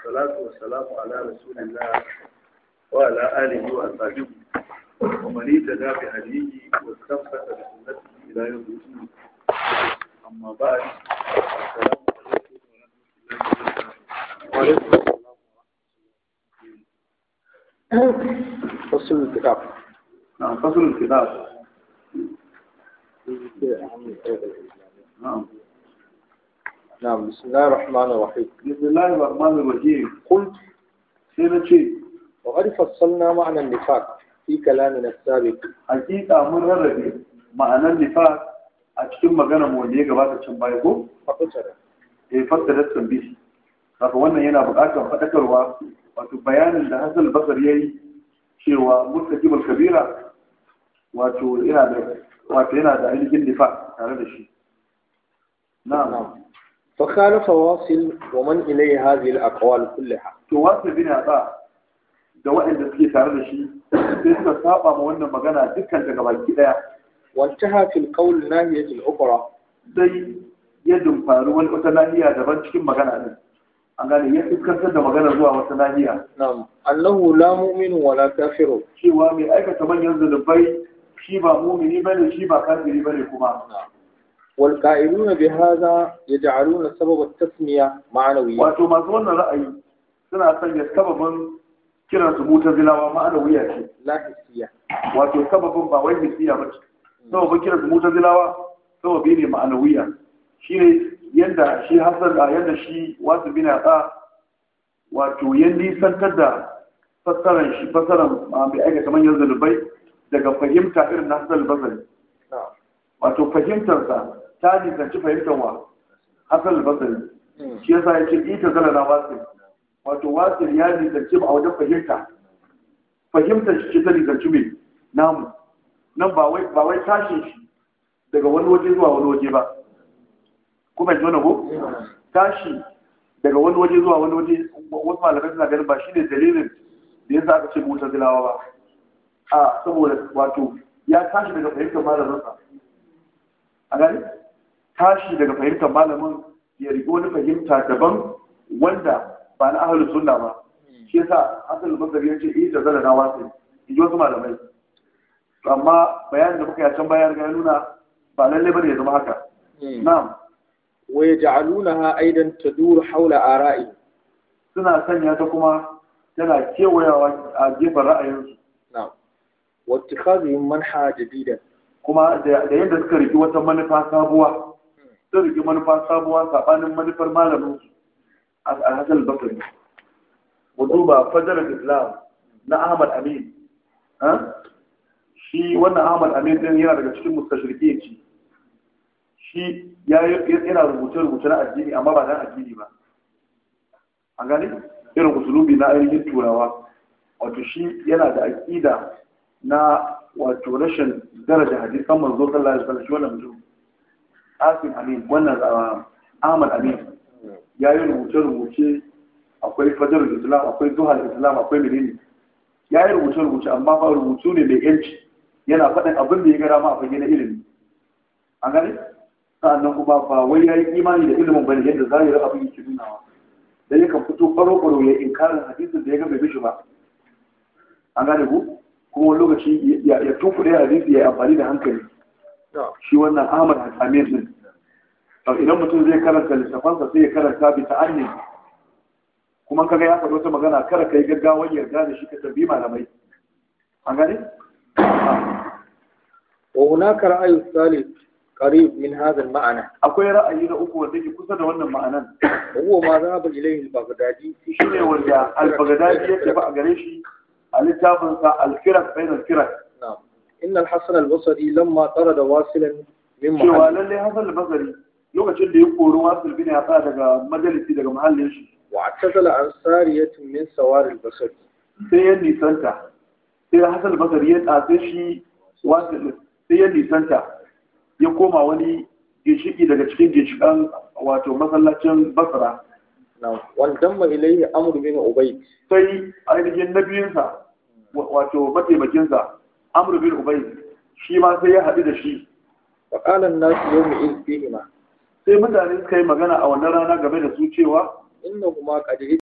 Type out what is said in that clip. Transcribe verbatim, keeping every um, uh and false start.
والصلاة والسلام على رسول الله وعلى آله وأصحابه ومن اهتدى بهديه واستمسك بسنته إلى يوم الدين. أما بعد، السلام عليكم ورحمة الله وبركاته. فصل الكتاب. نعم، فصل الكتاب. نعم نعم بسم الله الرحمن الرحيم. بسم الله الرحمن الرحيم. قلت سينا شيء وقد فصلنا معنى النفاق في كلامنا السابق. حقيقة من رربي معنى النفاق أتكلم مجانا مولية قبات الشمبايكو فقطر فقط التنبيه. haka wannan yana buƙatar faɗakarwa, wato bayanin da Hassan al-Basri yayi cewa murtakibul kabira wato yana da wato yana da ainihin nifaq tare da shi. na'am فخالف واصل ومن إليه هذه الأقوال كلها. to wasu bin hada da waɗanda suke tare da shi sai suka saba ma wannan magana dukkan daga baki daya. وانتهى في القول ناهية الأخرى. sai ya dumfari wani wata nahiya daban cikin magana din. an gane ya fuskantar da magana zuwa wata nahiya. نعم أنه لا مؤمن ولا كافر. cewa mai aikata manyan zunubai shi ba mumini bane shi ba kafiri bane kuma. والقائلون بهذا يجعلون سبب التسمية معنوية. wato masu wannan ra'ayi suna sanya sababin kiran su mutazilawa ma'anawiya ce. لا حسية. wato sababin ba wai hisiya ba ce. sababin kiran su mutazilawa sababi ne ma'anawiya. shine yanda shi Hassan a yanda shi wasu bin Atha wato ya nisantar da fassaran shi fassaran mai aikata manyan zunubai daga fahimta irin na Hassan al-Basri. wato fahimtarsa ta nisanci fahimtar wa Hassan al-Basri. shi yasa ya ce ita zala na wasil, wato wasil ya nisanci ba a wajen fahimta fahimtar shi ce ta nisanci mai namu nan ba wai ba wai tashin shi daga wani waje zuwa wani waje ba. kuma ji wani ko tashi daga wani waje zuwa wani waje wasu malamai suna ganin ba shine dalilin da yasa aka ce mutazilawa ba a saboda wato ya tashi daga fahimtar malaminsa. a gani tashi daga fahimtar malamin ya rigo wani fahimta daban wanda ba na ahlus sunna ba. shi yasa Hassan al-Basri ya ce eh da zalla na wasu in ji wasu malamai. amma bayanin da muka yi a can bayan ga nuna ba lalle bane ya zama haka. na'am ويجعلونها أيضا تدور حول آرائه. suna sanya ta kuma tana kewayawa a gefen ra'ayinsu. نعم واتخاذهم منحى جديدا. kuma da yadda suka riki wata manufa sabuwa sun riki manufa sabuwa sabanin manufar malamin su a Hassan al-Basri. mu duba Fajr al-Islam na Ahmad Amin. shi wannan Ahmad Amin din yana daga cikin mustashrikin ci shi yana rubuce-rubuce na addini amma ba dan addini ba. an gani irin usulubi na ainihin turawa, wato shi yana da aƙida na wato rashin daraja hadisan manzo sallallahu alaihi wasallam. shi wannan mutum Asim Amin, wannan Ahmad Amin ya yi rubuce-rubuce, akwai Fajr Islam, akwai Zuhal Islam, akwai menene, ya yi rubuce-rubuce amma fa rubutu ne mai yanci, yana faɗin abin da ya gara ma a fage na ilimi. an gani sa'annan kuma ba wai ya yi imani da ilimin bane yadda zahirin abin yake nunawa, da yakan fito faro-faro ya inkarin hadisin da ya ga bai bishi ba. an gane ku kuma wani lokaci ya tunkuɗe hadisi ya yi amfani da hankali. shi wannan Ahmad Amin din idan mutum zai karanta littafansa sai ya karanta bi ta'anni, kuma kaga ya faɗi wata magana kada ka yi gaggawar yarda da shi ka tambayi malamai. an gane وهناك رأي ثالث قريب من هذا المعنى. akwai ra'ayi na uku wanda ke kusa da wannan ma'anan. وهو ما ذهب إليه البغدادي. shi ne wanda al-Baghdadi ya tafi a gare shi a littafinsa al-Firaq bain al-Firaq. نعم إن الحسن البصري لما طرد واصلا من cewa محل lalle Hassan al-Basri lokacin da ya kori Wasil bin Atha daga majalisi daga mahallin shi واعتزل عن سارية من سوار البصري. sai ya nisanta, sai Hassan al-Basri ya tsaye shi Wasil sai ya nisanta ya koma wani ginshiki daga cikin ginshikan wato masallacin Basra. نعم وانضم إليه عمرو بن عبيد. sai ainihin nabiyinsa wato mataimakinsa Amr bin Ubayd shi ma sai ya haɗu da shi. فقال الناس يومئذ فيهما. sai mutane suka yi magana a wannan rana game da su cewa إنهما قد